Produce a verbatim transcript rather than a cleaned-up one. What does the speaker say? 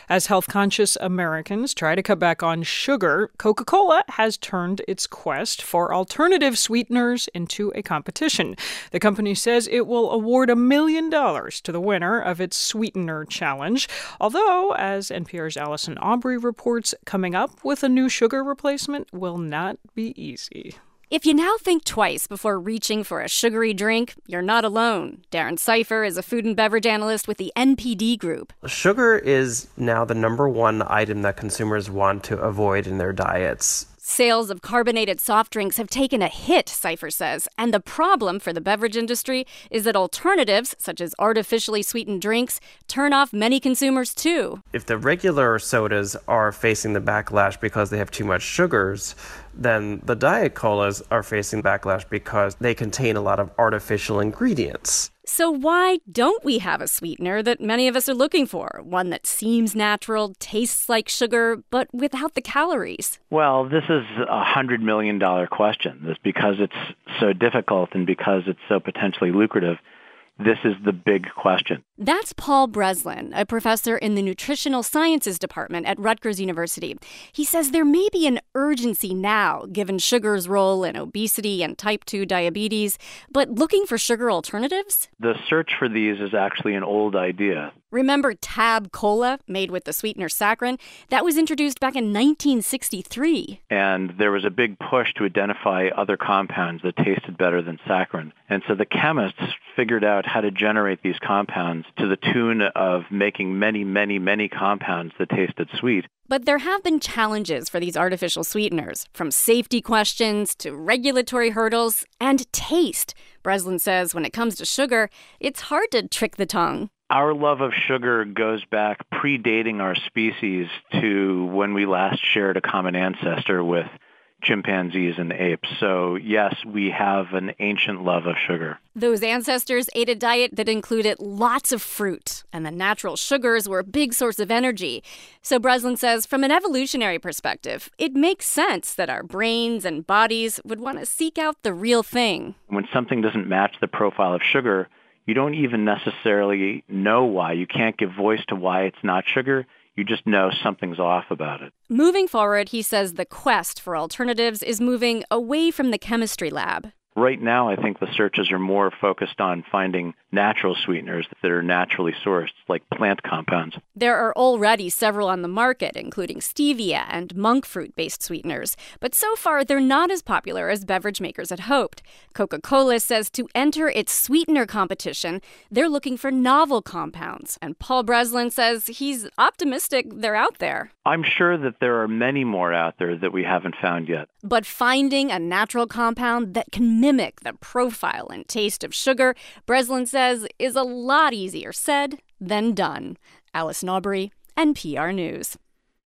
As health-conscious Americans try to cut back on sugar, Coca-Cola has turned its quest for alternative sweeteners into a competition. The company says it will award a million dollars to the winner of its sweetener challenge. Although, as N P R's Allison Aubrey reports, coming up with a new sugar replacement will not be easy. If you now think twice before reaching for a sugary drink, you're not alone. Darren Seifer is a food and beverage analyst with the N P D Group. Sugar is now the number one item that consumers want to avoid in their diets. Sales of carbonated soft drinks have taken a hit, Seifer says, and the problem for the beverage industry is that alternatives, such as artificially sweetened drinks, turn off many consumers too. If the regular sodas are facing the backlash because they have too much sugars, then the Diet Colas are facing backlash because they contain a lot of artificial ingredients. So why don't we have a sweetener that many of us are looking for? One that seems natural, tastes like sugar, but without the calories? Well, this is a hundred million dollar question. This because it's so difficult and because it's so potentially lucrative. This is the big question. That's Paul Breslin, a professor in the Nutritional Sciences Department at Rutgers University. He says there may be an urgency now, given sugar's role in obesity and type two diabetes, but looking for sugar alternatives? The search for these is actually an old idea. Remember Tab Cola, made with the sweetener saccharin? That was introduced back in nineteen sixty-three. And there was a big push to identify other compounds that tasted better than saccharin. And so the chemists figured out how to generate these compounds to the tune of making many, many, many compounds that tasted sweet. But there have been challenges for these artificial sweeteners, from safety questions to regulatory hurdles and taste. Breslin says when it comes to sugar, it's hard to trick the tongue. Our love of sugar goes back predating our species to when we last shared a common ancestor with chimpanzees and apes. So yes, we have an ancient love of sugar. Those ancestors ate a diet that included lots of fruit, and the natural sugars were a big source of energy. So Breslin says, from an evolutionary perspective, it makes sense that our brains and bodies would want to seek out the real thing. When something doesn't match the profile of sugar, you don't even necessarily know why. You can't give voice to why it's not sugar. You just know something's off about it. Moving forward, he says the quest for alternatives is moving away from the chemistry lab. Right now, I think the searches are more focused on finding natural sweeteners that are naturally sourced, like plant compounds. There are already several on the market, including stevia and monk fruit-based sweeteners. But so far, they're not as popular as beverage makers had hoped. Coca-Cola says to enter its sweetener competition, they're looking for novel compounds. And Paul Breslin says he's optimistic they're out there. I'm sure that there are many more out there that we haven't found yet. But finding a natural compound that can mimic the profile and taste of sugar, Breslin says, is a lot easier said than done. Allison Aubrey, N P R News.